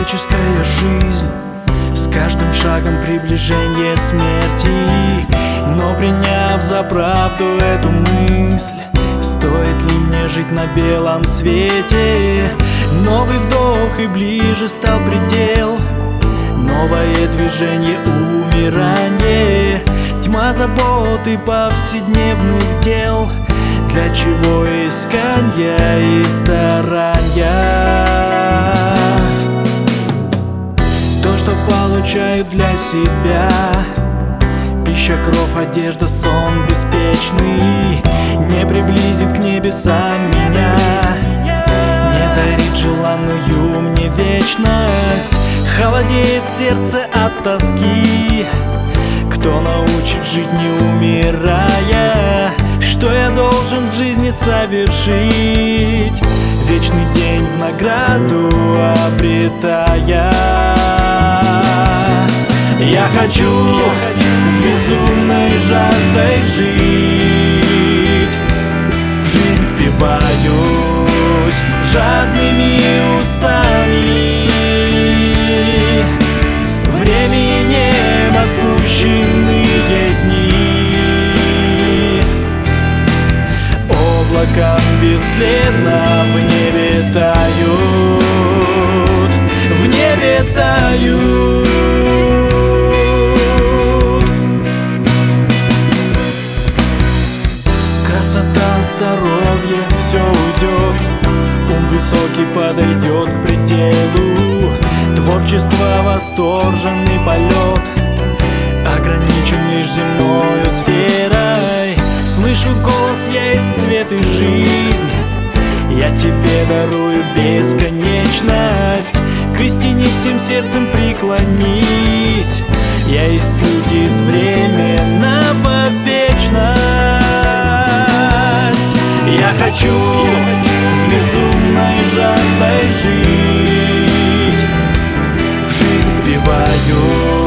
человеческая жизнь, с каждым шагом приближение смерти. Но приняв за правду эту мысль, стоит ли мне жить на белом свете? Новый вдох, и ближе стал предел, новое движение, умирание. Тьма забот и повседневных дел, для чего исканья и старания? То, что получаю для себя, пища, кровь, одежда, сон беспечный, не приблизит к небесам меня, не дарит желанную мне вечность. Холодеет сердце от тоски. Кто научит жить, не умирая? Что я должен в жизни совершить, вечный день в награду обретая? Я хочу с безумной жаждой жить, в жизнь впиваюсь жадными устами. Временем отпущенные дни, облаком бесследно в небе тают, в небе тают. Красота, здоровье, все уйдет, ум высокий подойдет к пределу. Творчество, восторженный полет ограничен лишь земною сферой. Слышу голос, есть свет и жизнь, я тебе дарую бесконечность. К истине всем сердцем преклонись, я есть путь из временного в вечность. Я хочу с безумной жаждой жить, в жизнь вбиваю